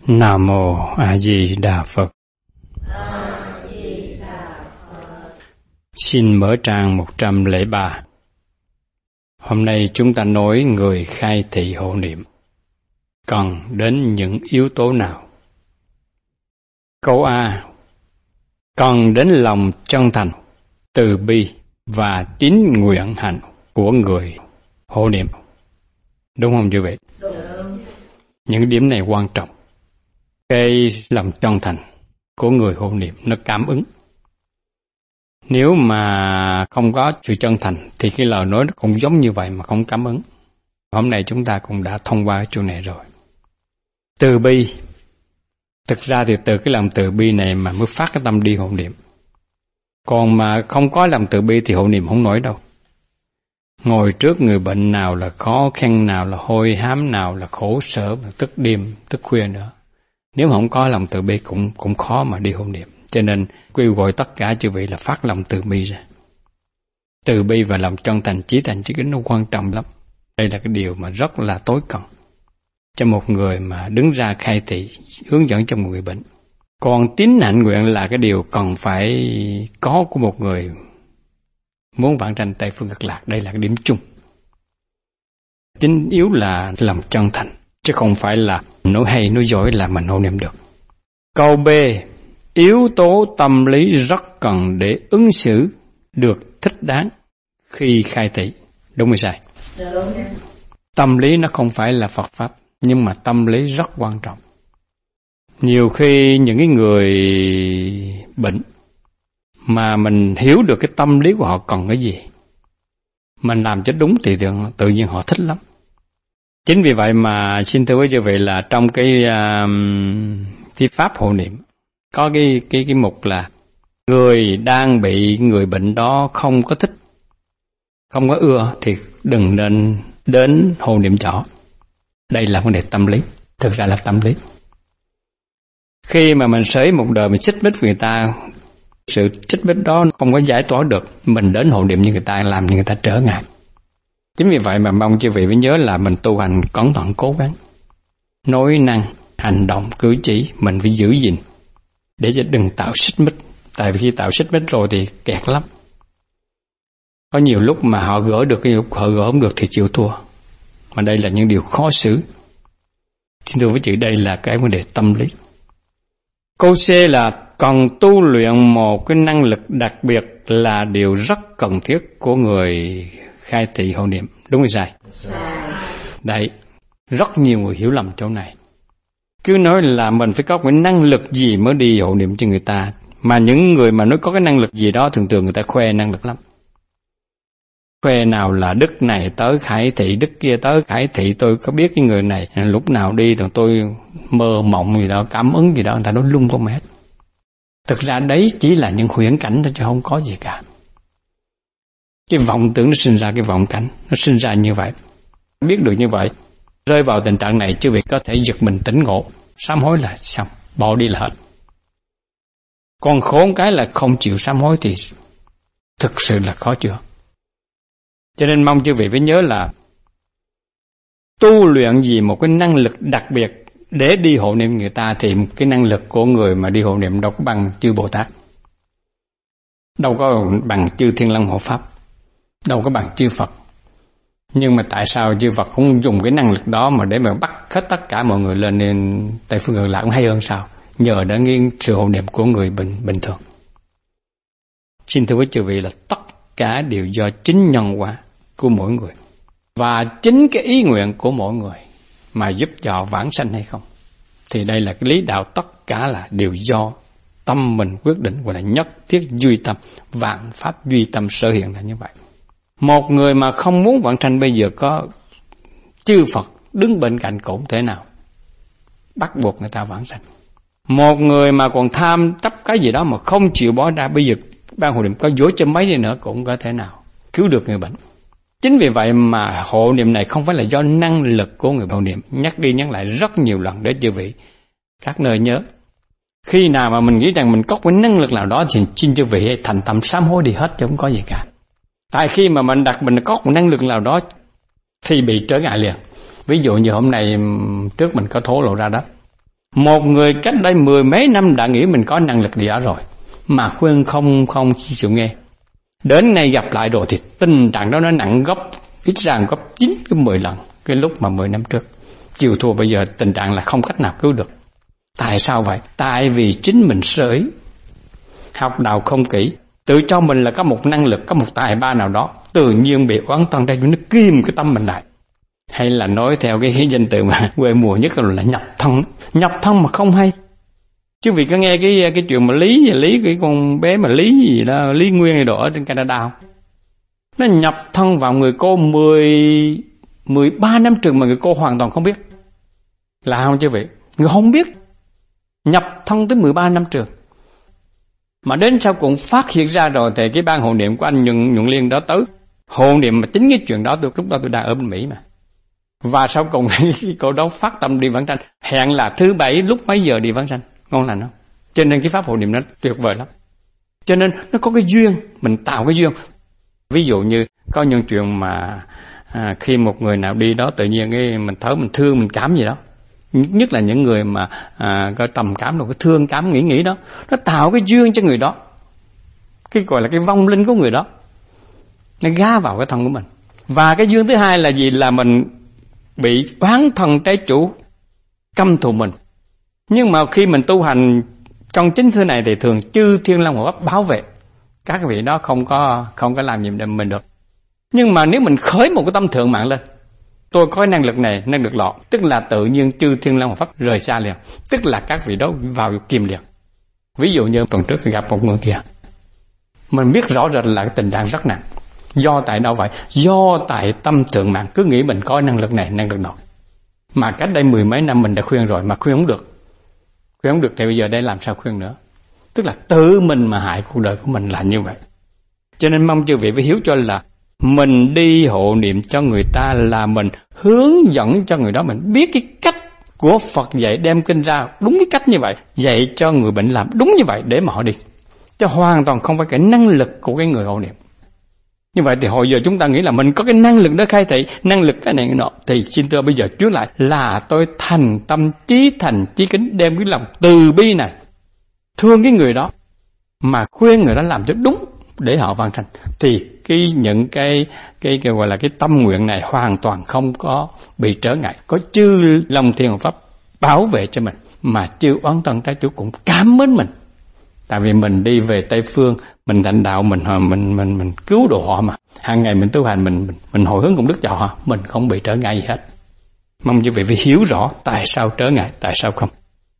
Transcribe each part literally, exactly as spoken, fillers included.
Nam Mô A Di Đà Phật. Xin mở trang một trăm lẻ ba. Hôm nay chúng ta nói người khai thị hộ niệm cần đến những yếu tố nào? Câu A. Cần đến lòng chân thành, từ bi và tín nguyện hạnh của người hộ niệm. Đúng không quý vị? Đúng. Những điểm này quan trọng. Cái lòng chân thành của người hộ niệm nó cảm ứng. Nếu mà không có sự chân thành thì cái lời nói nó cũng giống như vậy mà không cảm ứng. Hôm nay chúng ta cũng đã thông qua cái chỗ này rồi. Từ bi. Thực ra thì từ cái lòng từ bi này mà mới phát cái tâm đi hộ niệm. Còn mà không có lòng từ bi thì hộ niệm không nổi đâu. Ngồi trước người bệnh nào là khó khăn, nào là hôi hám, nào là khổ sở, tức đêm, tức khuya nữa. Nếu không có lòng từ bi cũng cũng khó mà đi hộ niệm. Cho nên kêu gọi tất cả chư vị là phát lòng từ bi ra. Từ bi và lòng chân thành, chí thành, chí kính nó quan trọng lắm. Đây là cái điều mà rất là tối cần cho một người mà đứng ra khai thị, hướng dẫn cho một người bệnh. Còn tín hạnh nguyện là cái điều cần phải có của một người muốn vãng sanh Tây Phương Cực Lạc. Đây là cái điểm chung. Tín yếu là lòng chân thành, chứ không phải là nói hay, nói giỏi là mình hộ niệm được. Câu B. Yếu tố tâm lý rất cần để ứng xử được thích đáng khi khai thị. Đúng hay sai? Đúng. Tâm lý nó không phải là Phật Pháp, nhưng mà tâm lý rất quan trọng. Nhiều khi những cái người bệnh mà mình hiểu được cái tâm lý của họ cần cái gì, mình làm cho đúng thì tự nhiên họ thích lắm. Chính vì vậy mà xin thưa với quý vị là trong cái uh, thi pháp hộ niệm có cái cái cái mục là người đang bị người bệnh đó không có thích, không có ưa thì đừng nên đến hộ niệm cho. Đây là vấn đề tâm lý, thực ra là tâm lý. Khi mà mình sới một đời mình xích mích với người ta, sự xích mích đó không có giải tỏa được, mình đến hộ niệm như người ta làm như người ta trở ngại. Chính vì vậy mà mong quý vị phải nhớ là mình tu hành cẩn thận cố gắng. Nói năng, hành động, cử chỉ mình phải giữ gìn để cho đừng tạo xích mích. Tại vì khi tạo xích mích rồi thì kẹt lắm. Có nhiều lúc mà họ gỡ được, cái lúc họ gỡ không được thì chịu thua. Mà đây là những điều khó xử. Xin thưa với chị, đây là cái vấn đề tâm lý. Câu C là cần tu luyện một cái năng lực đặc biệt là điều rất cần thiết của người khai thị hộ niệm. Đúng hay sai? Đấy, rất nhiều người hiểu lầm chỗ này. Cứ nói là mình phải có cái năng lực gì mới đi hộ niệm cho người ta. Mà những người mà nói có cái năng lực gì đó thường thường người ta khoe năng lực lắm. Khoe nào là đức này tới khải thị, đức kia tới khải thị, tôi có biết cái người này lúc nào đi rồi tôi mơ mộng gì đó, cảm ứng gì đó, người ta nói lung tung hết. Thực ra đấy chỉ là những huyễn cảnh thôi chứ không có gì cả. Cái vọng tưởng nó sinh ra cái vọng cảnh, nó sinh ra như vậy. Biết được như vậy, rơi vào tình trạng này chứ việc có thể giật mình tỉnh ngộ, sám hối là xong, bỏ đi là hết. Còn khốn cái là không chịu sám hối thì thực sự là khó chữa. Cho nên mong quý vị phải nhớ là tu luyện gì một cái năng lực đặc biệt để đi hộ niệm người ta thì cái năng lực của người mà đi hộ niệm đâu có bằng chư Bồ Tát, đâu có bằng chư Thiên Long Hộ Pháp, đâu có bằng chư Phật. Nhưng mà tại sao chư Phật cũng dùng cái năng lực đó mà để mà bắt hết tất cả mọi người lên nên Tây Phương Cực Lạc cũng hay hơn sao? Nhờ đã nghiêng sự hộ niệm của người bình bình thường. Xin thưa với chư vị là tất cả đều do chính nhân quả của mỗi người và chính cái ý nguyện của mỗi người mà giúp cho vãng sanh hay không. Thì đây là cái lý đạo, tất cả là đều do tâm mình quyết định, gọi là nhất thiết duy tâm, vạn pháp duy tâm sở hiện là như vậy. Một người mà không muốn vãng sanh bây giờ có chư Phật đứng bên cạnh cũng thể nào bắt buộc người ta vãng sanh. Một người mà còn tham chấp cái gì đó mà không chịu bỏ ra, bây giờ ban hộ niệm có dối cho mấy đi nữa cũng có thể nào cứu được người bệnh. Chính vì vậy mà hộ niệm này không phải là do năng lực của người hộ niệm. Nhắc đi nhắc lại rất nhiều lần để chư vị các nơi nhớ. Khi nào mà mình nghĩ rằng mình có cái năng lực nào đó thì xin chư vị hãy thành tâm sám hối đi hết chứ không có gì cả. Tại khi mà mình đặt mình có một năng lực nào đó thì bị trở ngại liền. Ví dụ như hôm nay trước mình có thổ lộ ra đó. Một người cách đây mười mấy năm đã nghĩ mình có năng lực gì đó rồi, mà khuyên không không chịu nghe. Đến nay gặp lại rồi thì tình trạng đó nó nặng gấp, ít ra gấp chín cái mười lần cái lúc mà mười năm trước. Chịu thua bây giờ tình trạng là không cách nào cứu được. Tại sao vậy? Tại vì chính mình sơ ý, học đạo không kỹ, tự cho mình là có một năng lực, có một tài ba nào đó, tự nhiên bị oán thân đây nó kim cái tâm mình lại. Hay là nói theo cái danh từ mà quê mùa nhất là nhập thân, nhập thân mà không hay. Chứ vì có nghe cái cái chuyện mà Lý Lý cái con bé mà Lý gì đó, Lý Nguyên này đồ ở trên Canada không? Nó nhập thân vào người cô mười mười ba năm trường mà người cô hoàn toàn không biết. Là không chứ vị? Người không biết. Nhập thân tới mười ba năm trường. Mà đến sau cũng phát hiện ra rồi thì cái ban hộ niệm của anh Nhuận, Nhuận Liên đó tới hộ niệm mà chính cái chuyện đó tôi lúc đó tôi đang ở bên Mỹ mà. Và sau cùng cô đó phát tâm đi vãng sanh, hẹn là thứ bảy lúc mấy giờ đi vãng sanh, ngon lành không? Cho nên cái pháp hộ niệm nó tuyệt vời lắm. Cho nên nó có cái duyên, mình tạo cái duyên. Ví dụ như có những chuyện mà à, khi một người nào đi đó tự nhiên cái mình thở mình thương mình cảm gì đó, nhất là những người mà à, có trầm cảm rồi cái thương cảm nghĩ nghĩ đó, nó tạo cái duyên cho người đó, cái gọi là cái vong linh của người đó, nó gá vào cái thân của mình. Và cái duyên thứ hai là gì? Là mình bị oán thần trái chủ căm thù mình. Nhưng mà khi mình tu hành trong chính thứ này thì thường chư thiên long hộ pháp bảo vệ các vị đó, không có không có làm gì để mình được. Nhưng mà nếu mình khởi một cái tâm thượng mạng lên, tôi có cái năng lực này, năng lực lọ, tức là tự nhiên chư thiên long hộ pháp rời xa liền, tức là các vị đó vào kìm liền. Ví dụ như tuần trước gặp một người kia, mình biết rõ rệt là cái tình trạng rất nặng. Do tại đâu vậy? Do tại tâm thượng mạng cứ nghĩ mình có năng lực này, năng lực nọ. Mà cách đây mười mấy năm mình đã khuyên rồi mà khuyên không được. Khuyên không được thì bây giờ đây làm sao khuyên nữa? Tức là tự mình mà hại cuộc đời của mình là như vậy. Cho nên mong chư vị phải hiểu cho là mình đi hộ niệm cho người ta là mình hướng dẫn cho người đó, mình biết cái cách của Phật dạy, đem kinh ra đúng cái cách như vậy, dạy cho người bệnh làm đúng như vậy để mà họ đi. Chứ hoàn toàn không phải cái năng lực của cái người hộ niệm. Như vậy thì hồi giờ chúng ta nghĩ là mình có cái năng lực đó khai thị, năng lực cái này cái nọ, thì xin thưa bây giờ trước lại là tôi thành tâm chí thành chí kính đem cái lòng từ bi này thương cái người đó mà khuyên người đó làm cho đúng để họ vãng sanh, thì cái những cái cái, cái gọi là cái tâm nguyện này hoàn toàn không có bị trở ngại, có chư long thiên hộ pháp bảo vệ cho mình, mà chư oán thân trái chủ cũng cảm mến mình. Tại vì mình đi về Tây Phương, mình lãnh đạo, mình mình mình mình cứu độ họ mà. Hàng ngày mình tu hành, mình mình, mình hồi hướng công đức cho họ, mình không bị trở ngại gì hết. Mong quý vị phải hiểu rõ tại sao trở ngại, tại sao không.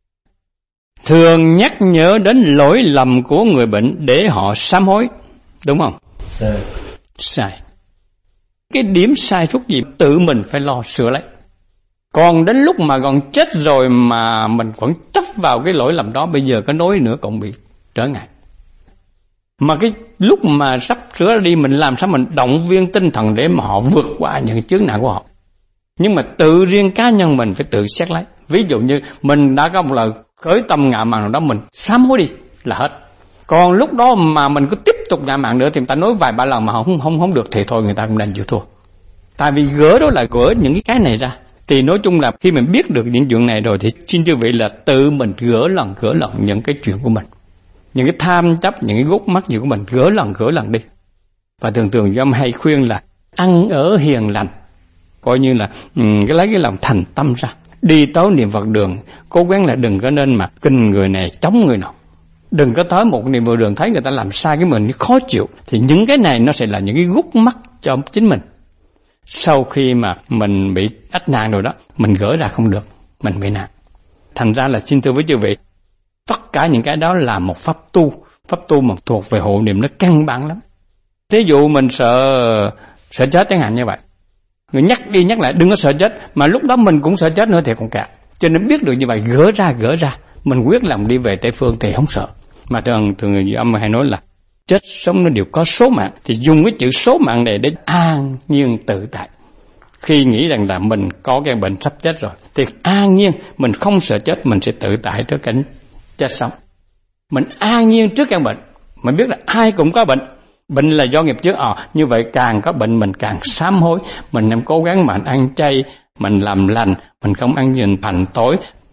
Thường nhắc nhở đến lỗi lầm của người bệnh để họ sám hối, đúng không? Sai. Sai. Cái điểm sai suốt gì tự mình phải lo sửa lấy. Còn đến lúc mà còn chết rồi mà mình vẫn chấp vào cái lỗi lầm đó, bây giờ có nói nữa cũng bị trở ngại. Mà cái lúc mà sắp sửa đi, mình làm sao mình động viên tinh thần để mà họ vượt qua những chướng ngại của họ. Nhưng mà tự riêng cá nhân mình phải tự xét lấy. Ví dụ như mình đã có một lời khởi tâm ngạo mạn nào đó, mình sám hối đi là hết. Còn lúc đó mà mình cứ tiếp tục ngạo mạn nữa thì người ta nói vài ba lần mà không không không được thì thôi, người ta cũng đành chịu thua. Tại vì gỡ đó là gỡ những cái cái này ra. Thì nói chung là khi mình biết được những chuyện này rồi thì xin chư vị là tự mình gỡ lần gỡ lần những cái chuyện của mình, những cái tham chấp, những cái gút mắc gì của mình gỡ lần gỡ lần đi. Và thường thường ông hay khuyên là ăn ở hiền lành, coi như là um, cái lấy cái lòng thành tâm ra, đi tới niệm Phật đường cố gắng là đừng có nên mà kinh người này chống người nào, đừng có tới một niệm Phật đường thấy người ta làm sai cái mình khó chịu, thì những cái này nó sẽ là những cái gút mắc cho chính mình. Sau khi mà mình bị ách nạn rồi đó, mình gỡ ra không được, mình bị nạn. Thành ra là xin thưa với chư vị, tất cả những cái đó là một pháp tu, pháp tu mà thuộc về hộ niệm nó căn bản lắm. Thí dụ mình sợ sợ chết chẳng hạn như vậy, người nhắc đi nhắc lại đừng có sợ chết, mà lúc đó mình cũng sợ chết nữa thì còn cả. Cho nên biết được như vậy, gỡ ra gỡ ra, mình quyết lòng đi về Tây Phương thì không sợ. Mà thường thường người âm hay nói là chết sống nó đều có số mạng, thì dùng cái chữ số mạng này để an nhiên tự tại. Khi nghĩ rằng là mình có cái bệnh sắp chết rồi thì an nhiên, mình không sợ chết, mình sẽ tự tại trước cảnh chết sống. Mình an nhiên trước căn bệnh, mình biết là ai cũng có bệnh, bệnh là do nghiệp trước. Ờ, à, như vậy càng có bệnh mình càng sám hối, mình em cố gắng mà ăn chay, mình làm lành, mình không ăn nhìn thành tối,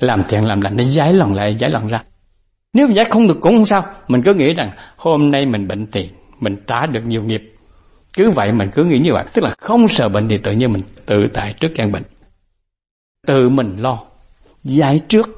làm thiện làm lành, nó giải lòng lại, giải lòng ra. Nếu giải không được cũng không sao, mình cứ nghĩ rằng hôm nay mình bệnh tiền, mình trả được nhiều nghiệp. Cứ vậy mình cứ nghĩ như vậy, tức là không sợ bệnh thì tự nhiên mình tự tại trước căn bệnh. Tự mình lo, giải trước.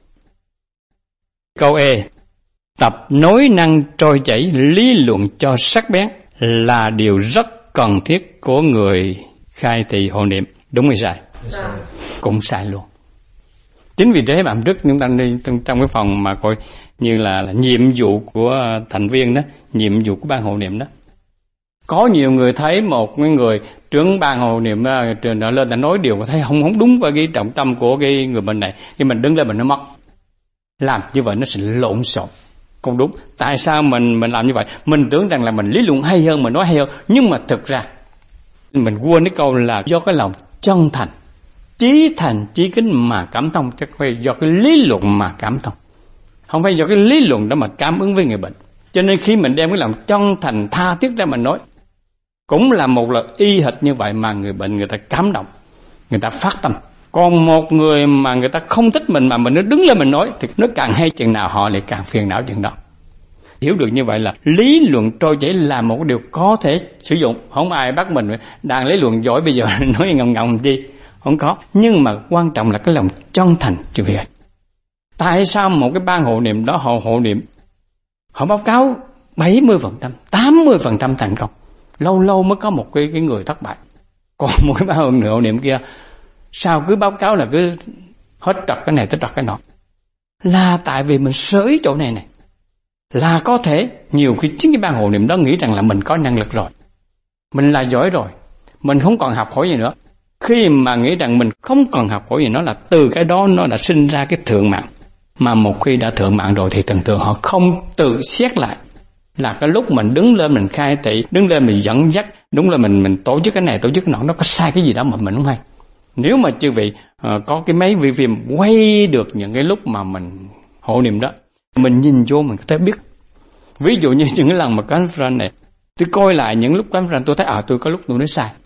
Câu E, tập nói năng trôi chảy, lý luận cho sắc bén là điều rất cần thiết của người khai thị hộ niệm. Đúng hay sai? Sai. Cũng sai luôn. Chính vì thế mà hôm trước chúng ta đi trong cái phòng mà coi như là, là nhiệm vụ của thành viên đó, nhiệm vụ của ban hộ niệm đó. Có nhiều người thấy một người trưởng ban hộ niệm trường đó lên ta nói điều thấy không không đúng với cái trọng tâm của cái người bệnh này, khi mình đứng lên mình nó mất. Làm như vậy nó sẽ lộn xộn, không đúng. Tại sao mình mình làm như vậy? Mình tưởng rằng là mình lý luận hay hơn, mình nói hay hơn, nhưng mà thực ra mình quên cái câu là do cái lòng chân thành, chí thành chí kính mà cảm thông, chứ không phải do cái lý luận mà cảm thông, không phải do cái lý luận đó mà cảm ứng với người bệnh. Cho nên khi mình đem cái lòng chân thành tha thiết ra mình nói, cũng là một lời y hệt như vậy mà người bệnh người ta cảm động, người ta phát tâm. Còn một người mà người ta không thích mình mà mình nó đứng lên mình nói thì nó càng hay chừng nào họ lại càng phiền não chừng đó. Hiểu được như vậy là lý luận trôi chảy là một điều có thể sử dụng, không ai bắt mình đang lý luận giỏi bây giờ nói ngọng ngọng gì, không có. Nhưng mà quan trọng là cái lòng chân thành chứ việc. Tại sao một cái ban hộ niệm đó họ hộ niệm, họ báo cáo bảy mươi phần trăm, tám mươi phần trăm thành công, lâu lâu mới có một cái, cái người thất bại. Còn một cái ban hộ niệm kia sao cứ báo cáo là cứ hết trật cái này tới trật cái nọ, là tại vì mình sới chỗ này này. Là có thể nhiều khi chính cái ban hộ niệm đó nghĩ rằng là mình có năng lực rồi, mình là giỏi rồi, mình không còn học hỏi gì nữa. Khi mà nghĩ rằng mình không còn học hỏi gì nữa là từ cái đó nó đã sinh ra cái thượng mạng. Mà một khi đã thượng mạng rồi thì thường thường họ không tự xét lại. Là cái lúc mình đứng lên mình khai thị, đứng lên mình dẫn dắt, đúng là mình mình tổ chức cái này tổ chức cái nọ, nó có sai cái gì đó mà mình không hay. Nếu mà chư vị uh, có cái máy vi phim quay được những cái lúc mà mình hộ niệm đó, mình nhìn vô mình có thể biết. Ví dụ như những cái lần mà conference này, tôi coi lại những lúc conference tôi thấy à tôi có lúc tôi nói sai.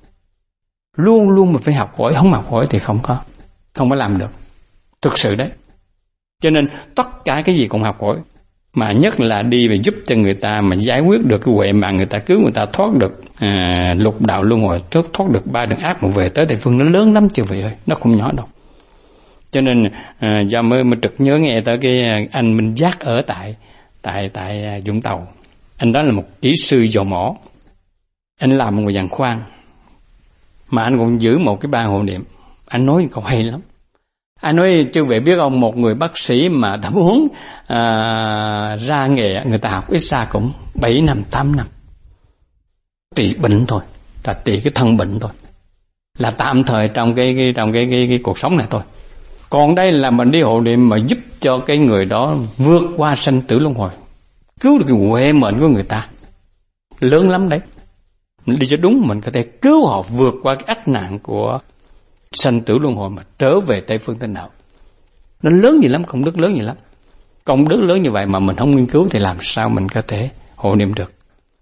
Luôn luôn mình phải học hỏi, không học hỏi thì không có, không có làm được. Thực sự đấy. Cho nên tất cả cái gì cũng học hỏi. Mà nhất là đi và giúp cho người ta mà giải quyết được cái huệ mạng, người ta cứu người ta thoát được à, lục đạo luân hồi, thoát, thoát được ba đường ác mà về tới Tây Phương, nó lớn lắm chứ vậy ơi, nó không nhỏ đâu. Cho nên à, do mới mới trực nhớ nghe tới cái anh Minh Giác ở tại tại tại Vũng Tàu. Anh đó là một kỹ sư dầu mỏ, anh làm một giàn khoan mà anh cũng giữ một cái ban hộ niệm. Anh nói câu hay lắm. Anh nói chứ vậy biết ông, một người bác sĩ mà ta muốn à, ra nghề, người ta học ít ra cũng bảy năm tám năm trị bệnh thôi, là trị cái thân bệnh thôi, là tạm thời trong cái, cái trong cái, cái cái cuộc sống này thôi. Còn đây là mình đi hộ niệm mà giúp cho cái người đó vượt qua sanh tử luân hồi, cứu được cái huệ mệnh của người ta, lớn lắm đấy. Mình đi cho đúng mình có thể cứu họ vượt qua cái ách nạn của sanh tử luân hồi mà trở về Tây Phương Tịnh Đạo. Nó lớn gì lắm, công đức lớn gì lắm. Công đức lớn như vậy mà mình không nghiên cứu thì làm sao mình có thể hộ niệm được.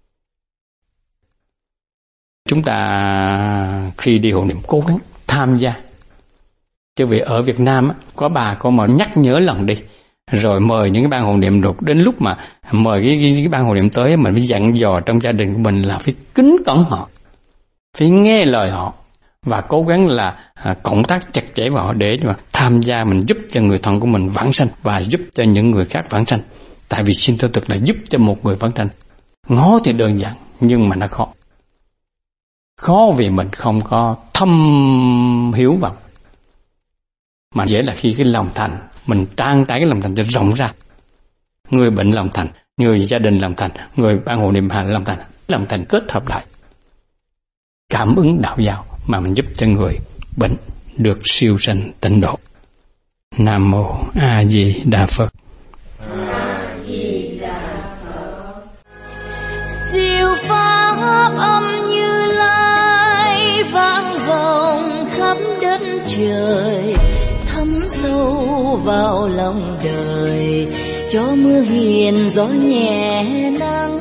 Chúng ta khi đi hộ niệm cố gắng tham gia. Chứ vì ở Việt Nam có bà con mà nhắc nhớ lần đi, rồi mời những cái ban hộ niệm, rồi đến lúc mà mời cái, cái, cái ban hộ niệm tới, mình phải dặn dò trong gia đình của mình là phải kính cẩn họ, phải nghe lời họ, và cố gắng là à, cộng tác chặt chẽ vào họ để mà tham gia, mình giúp cho người thân của mình vãng sanh và giúp cho những người khác vãng sanh. Tại vì xin tôi thực là giúp cho một người vãng sanh, ngó thì đơn giản nhưng mà nó khó. Khó vì mình không có thâm hiếu vào. Mà dễ là khi cái lòng thành, mình trang trải cái lòng thành cho rộng ra. Người bệnh lòng thành, người gia đình lòng thành, người ban hộ niệm hành lòng thành, lòng thành kết hợp lại. Cảm ứng đạo giáo mà mình giúp cho người bệnh được siêu sanh tịnh độ. Nam mô A Di Đà Phật. A Di Đà Phật. Siêu pháp âm Như Lai vang vọng khắp đất trời, thấm sâu vào lòng đời, cho mưa hiền gió nhẹ nắng